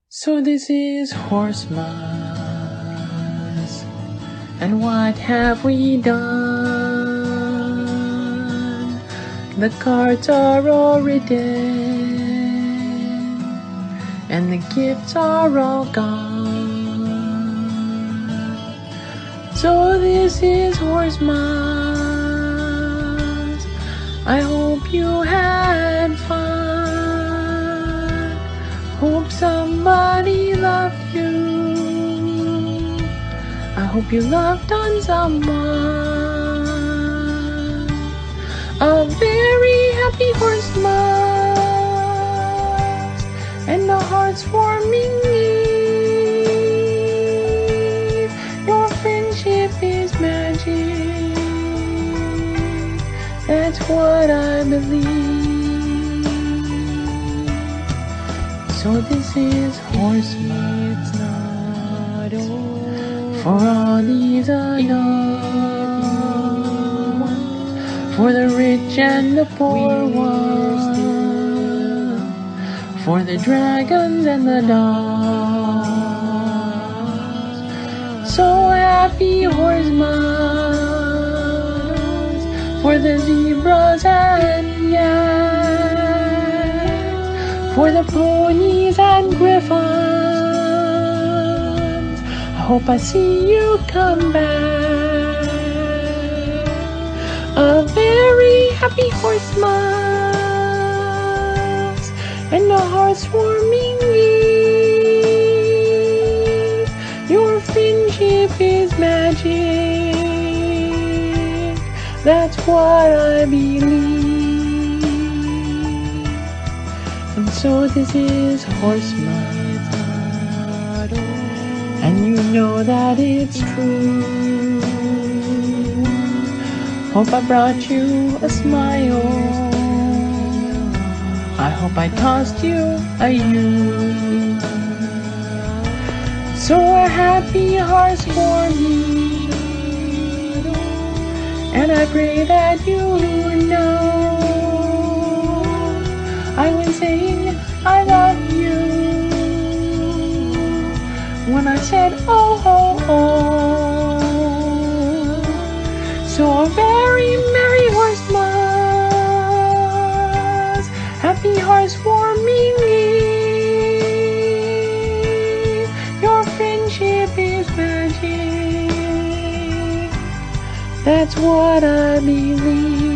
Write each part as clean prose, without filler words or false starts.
So this is Horsemas, and what have we done? The cards are all written, and the gifts are all gone. So this is Horsemas, I hope you had fun. Hope somebody loved you. I hope you loved on someone. A very happy Horsemas, and a heartwarming eve. Your friendship is magic, that's what I believe. So this is Horsemas, it's not over for all these unknown, for the rich and the poor ones, for the dragons and the dogs. So happy Horsemas for the zebras and yaks, for the ponies and griffons. I hope I see you come back. A very happy Horsemas, and a heartwarming eve. Your friendship is magic, that's what I believe. And so this is Horsemas, and you know that it's true. Hope I brought you a smile, I hope I tossed you a you. So a happy hearts for me, and I pray that you know I was saying I love you when I said oh, oh, oh. So a very merry Horsemas, happy heartwarming eve. Your friendship is magic, that's what I believe.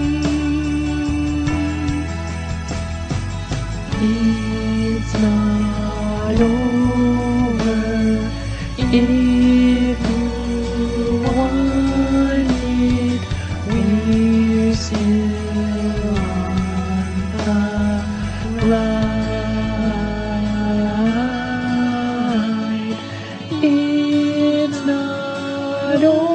It's not over if you want it. We're still on the ride. It's not over.